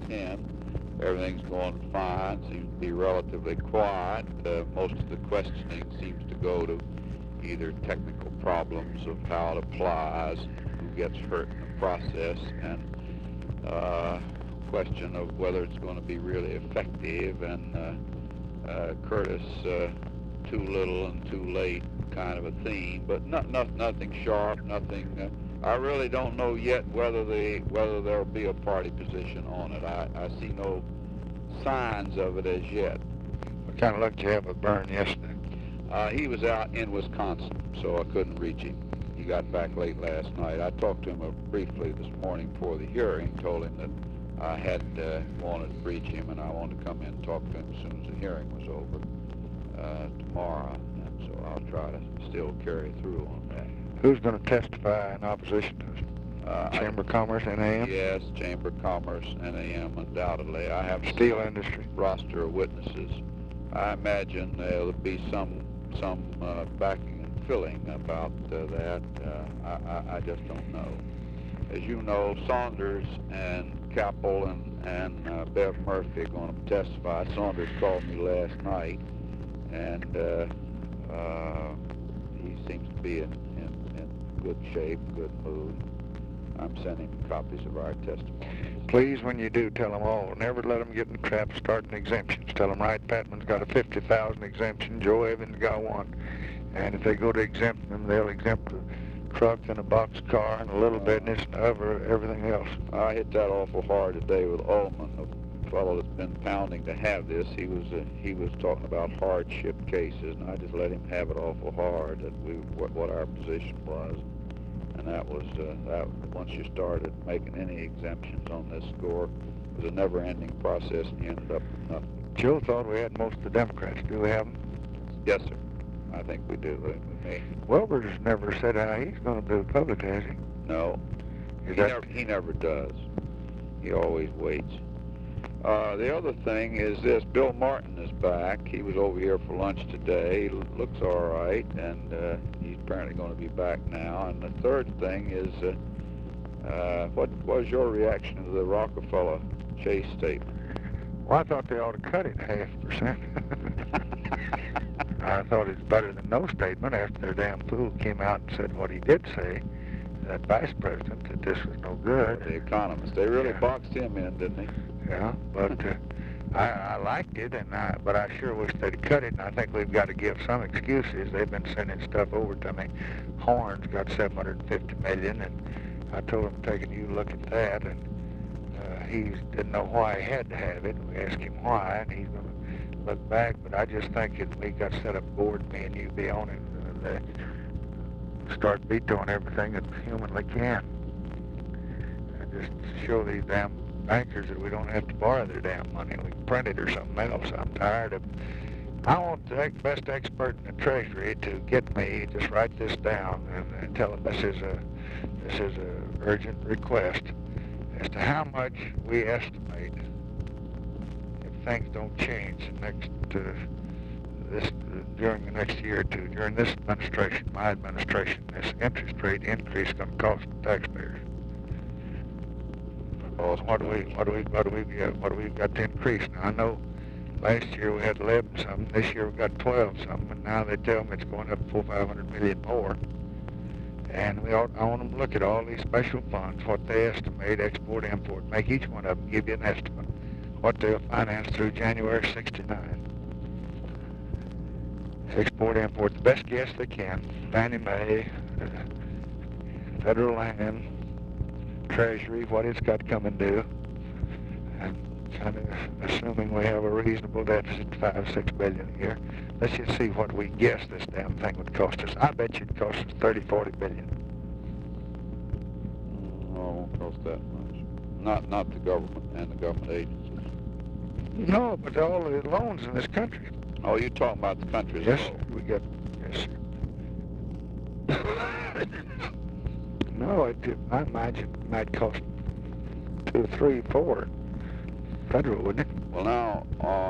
10. Everything's going fine, seems to be relatively quiet. Most of the questioning seems to go to either technical problems of how it applies, who gets hurt in the process, and question of whether it's going to be really effective, and Curtis too little and too late kind of a theme, but nothing sharp, nothing. I really don't know yet whether there'll be a party position on it. I see no signs of it as yet. What kind of luck did you have with Byrne yesterday? He was out in Wisconsin, so I couldn't reach him. He got back late last night. I talked to him briefly this morning before the hearing, told him that I had wanted to reach him, and I wanted to come in and talk to him as soon as the hearing was over tomorrow, and so I'll try to still carry through on that. Who's going to testify in opposition to us? Chamber of Commerce, NAM? Yes, Chamber of Commerce, NAM, undoubtedly. I have steel industry roster of witnesses. I imagine there'll be some backing and filling about that. I just don't know. As you know, Saunders and Capel and Bev Murphy are going to testify. Saunders called me last night, and he seems to be in good shape, good mood. I'm sending copies of our testimony. Please, when you do, tell them all. Never let them get in the trap of starting exemptions. Tell them Wright Patman's got a 50,000 exemption. Joe Evans got one. And if they go to exempt them, they'll exempt the truck and a box car and a little business and everything else. I hit that awful hard today with Ullman, the fellow that's been pounding to have this. He was talking about hardship cases, and I just let him have it awful hard, that what our position was. And that was, that once you started making any exemptions on this score, it was a never-ending process, and you ended up with nothing. Joe thought we had most of the Democrats. Do we have them? Yes, sir. I think we do, with me. Wilbur's never said how he's going to do it publicly, has he? No. He never does. He always waits. The other thing is this. Bill Martin is back. He was over here for lunch today. He looks all right, and he's apparently going to be back now. And the third thing is, what was your reaction to the Rockefeller Chase statement? Well, I thought they ought to cut it 0.5%. I thought it's better than no statement after their damn fool came out and said what he did say, that vice president, that this was no good. The Economist. They really boxed him in, didn't they? Yeah, but I liked it, but I sure wish they'd cut it, and I think we've got to give some excuses. They've been sending stuff over to me. Horn's got $750 million, and I told him, take a new look at that, and he didn't know why he had to have it. We asked him why, and he's going to look back, but I just think if we got set up board, me and you be on it, they start vetoing everything that humanly can. And just show these damn bankers that we don't have to borrow their damn money. We can print it or something else. I'm tired of... I want the best expert in the Treasury to get me, just write this down and tell them this is a urgent request as to how much we estimate if things don't change during the next year or two, during this administration, my administration, this interest rate increase is going to cost the taxpayers. Because what do we got to increase? Now I know last year we had 11 something, this year we got 12 something, and now they tell me it's going up $400-500 million more. And I want them to look at all these special funds, what they estimate, export, import, make each one of them give you an estimate, what they'll finance through January '69. Export, import, the best guess they can, Fannie Mae, Federal Land, Treasury, what it's got coming due, and kind of assuming we have a reasonable deficit, $5-6 billion a year. Let's just see what we guess this damn thing would cost us. I bet you it'd cost us $30-40 billion. No, it won't cost that much. Not the government and the government agencies. No, but all the loans in this country. Oh, you're talking about the country as yes, a whole? We get, yes, sir. No, I imagine it might cost 2, 3, 4 federal, wouldn't it? Well, now,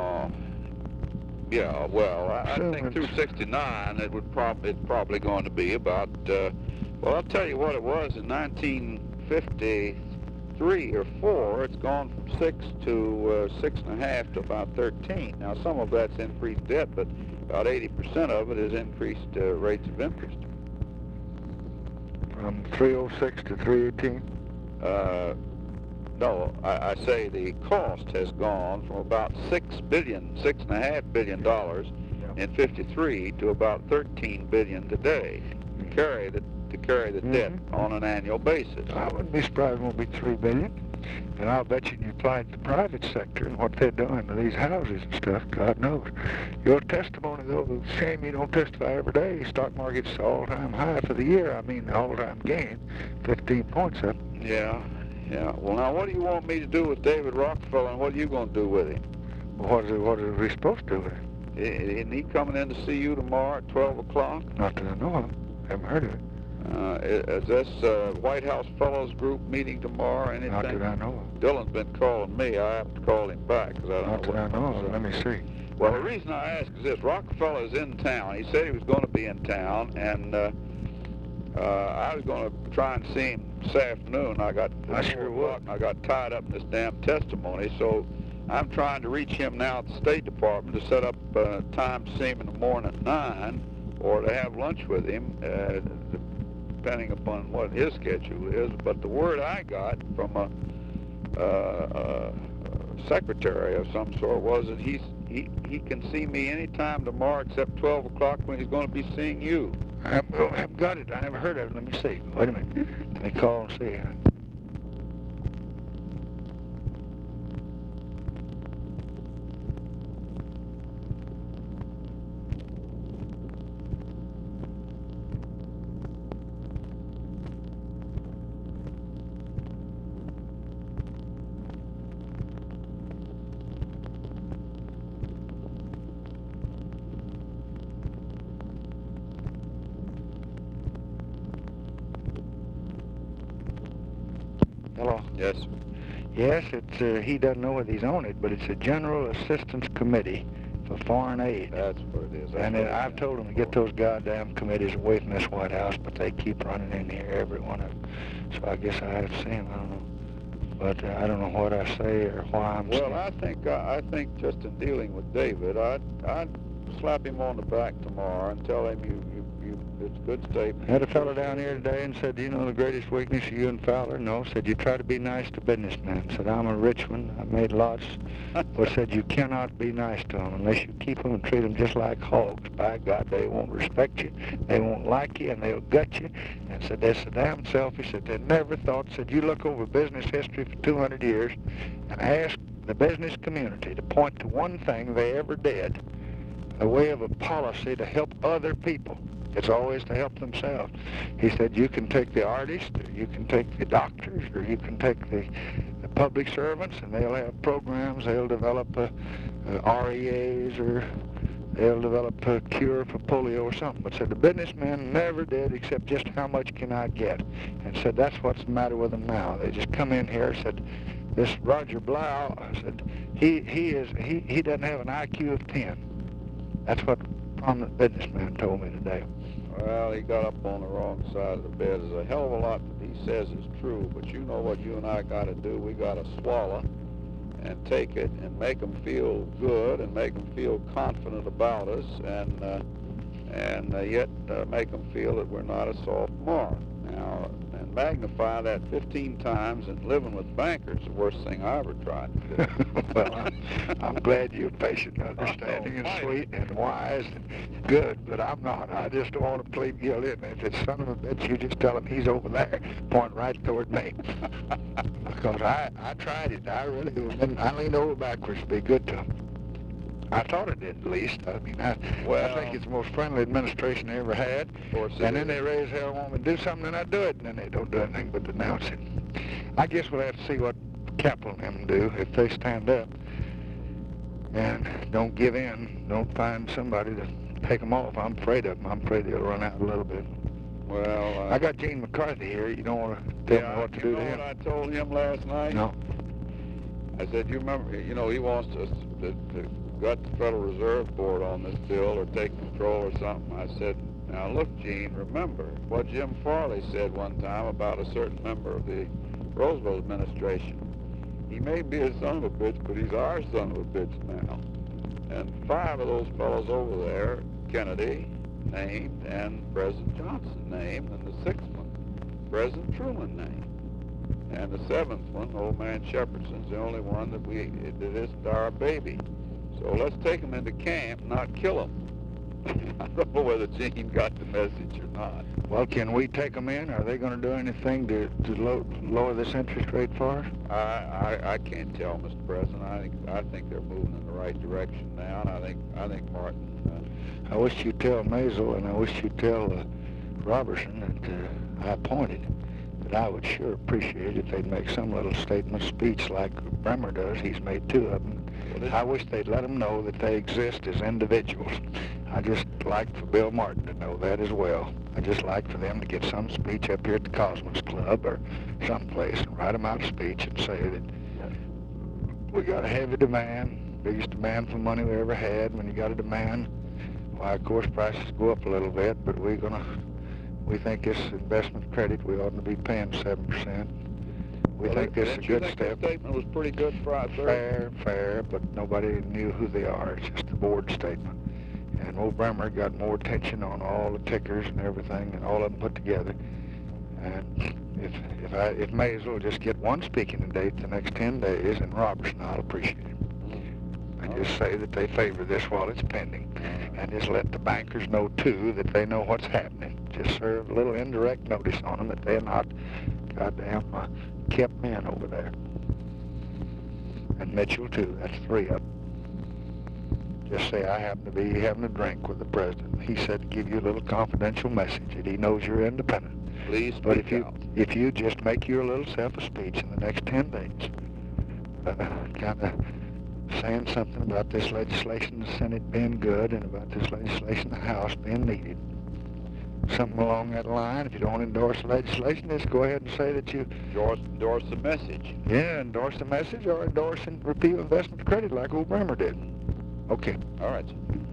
yeah, well, I think through '69 it's probably going to be about, well, I'll tell you what it was in 1953, 3 or 4, it's gone from 6 to 6.5 to about 13. Now, some of that's increased debt, but about 80% of it is increased rates of interest. From 306 to 318? No, I say the cost has gone from about $6.5 billion in '53 to about $13 billion today to carry the debt on an annual basis. I wouldn't be surprised it won't be $3 billion. And I'll bet you apply it to the private sector and what they're doing to these houses and stuff, God knows. Your testimony, though, shame you don't testify every day. Stock market's all-time high for the year. I mean, the all-time gain, 15 points up. Yeah. Well, now, what do you want me to do with David Rockefeller, and what are you going to do with him? Well, what are we supposed to do with him? Isn't he coming in to see you tomorrow at 12 o'clock? Not that I know of. Haven't heard of it. Is this White House Fellows Group meeting tomorrow? Anything? Not that I know of. Dylan's been calling me. I have to call him back because I don't Not know. that I know of. Let me see. Well, the reason I ask is this: Rockefeller's in town. He said he was going to be in town, and I was going to try and see him this afternoon. I sure would. I got tied up in this damn testimony, so I'm trying to reach him now at the State Department to set up time to see him in the morning at 9, or to have lunch with him, depending upon what his schedule is. But the word I got from a secretary of some sort was that he can see me anytime tomorrow except 12 o'clock when he's going to be seeing you. I haven't got it. I never heard of it. Let me see. Wait a minute. Let me call and see. Hello. Yes. Yes, it's he doesn't know whether he's on it, but it's a General Assistance Committee for Foreign Aid. That's what it is. And I've told them to get those goddamn committees away from this White House, but they keep running in here, every one of them. So I guess I have to see them. I don't know. But I don't know what I say or why I'm saying. Well, I think just in dealing with David, I'd slap him on the back tomorrow and tell him it's a good statement. I had a fellow down here today and said, you know the greatest weakness of you and Fowler? No, said you try to be nice to businessmen. Said I'm a rich one, I made lots. But said you cannot be nice to them unless you keep them and treat them just like hogs. By God, they won't respect you, they won't like you, and they'll gut you. And said they're so damn selfish that they never thought. Said you look over business history for 200 years and ask the business community to point to one thing they ever did, a way of a policy to help other people. It's always to help themselves. He said you can take the artists, or you can take the doctors, or you can take the public servants, and they'll have programs. They'll develop REAs, or they'll develop a cure for polio or something. But said the businessmen never did, except just how much can I get? And said that's what's the matter with them now. They just come in here. Said this Roger Blau, said he doesn't have an IQ of 10. That's what a prominent businessman told me today. Well, he got up on the wrong side of the bed. There's a hell of a lot that he says is true, but you know what you and I got to do. We got to swallow and take it and make them feel good and make them feel confident about us, and yet make them feel that we're not a soft mark. Now, and magnify that 15 times, and living with bankers, the worst thing I ever tried to do. Well, I'm glad you're patient and understanding and sweet and wise and good, but I'm not. I just don't want to plead guilty. And if it's son of a bitch, you just tell him he's over there, point right toward me. Because I tried it. I really I leaned over backwards to be good to him. I thought it did, at least. I mean, I think it's the most friendly administration they ever had. Of course and then they raise hell, want me to do something, and I do it, and then they don't do anything but denounce it. I guess we'll have to see what Capitol and them do if they stand up and don't give in, don't find somebody to take them off. I'm afraid of them. I'm afraid they'll run out a little bit. Well, I got Gene McCarthy here. You don't want to tell me what to do to him? You know what I told him last night? No. I said, you remember, you know, he wants us to gut the Federal Reserve Board on this bill or take control or something. I said, now look, Gene, remember what Jim Farley said one time about a certain member of the Roosevelt administration. He may be a son of a bitch, but he's our son of a bitch now. And 5 of those fellows over there, Kennedy named, and President Johnson named, and the 6th one, President Truman named. And the 7th one, old man Shepherdson's the only one that isn't our baby. So let's take him into camp, not kill him. I don't know whether Gene got the message or not. Well, can we take them in? Are they going to do anything to lower this interest rate for us? I can't tell, Mr. President. I think they're moving in the right direction now, and I think Martin. I wish you'd tell Maisel, and I wish you'd tell Robertson that I appointed. But I would sure appreciate it if they'd make some little statement speech like Bremer does. He's made 2 of them. Well, I wish they'd let them know that they exist as individuals. I just like for Bill Martin to know that as well. I just like for them to get some speech up here at the Cosmos Club or someplace and write them out a speech and say that we got a heavy demand, biggest demand for money we ever had. When you got a demand, why, of course, prices go up a little bit, but we think this investment credit, we ought to be paying 7%. We think this is a good step. The statement was pretty good for Fair, but nobody knew who they are. It's just a board statement. And old Bremer got more attention on all the tickers and everything, and all of them put together. And if Maisel will just get one speaking date the next 10 days, and Robertson, I'll appreciate it. And just say that they favor this while it's pending. And just let the bankers know, too, that they know what's happening. Just serve a little indirect notice on them that they're not goddamn kept men over there. And Mitchell, too. That's 3 of them. Just say, I happen to be having a drink with the president. He said to give you a little confidential message that he knows you're independent. Please speak But out. if you just make your little self a speech in the next 10 days, kind of saying something about this legislation in the Senate being good and about this legislation in the House being needed. Something along that line. If you don't endorse the legislation, just go ahead and say that you Endorse the message. Yeah, endorse the message or endorse and repeal investment credit like old Bremer did. Okay. All right.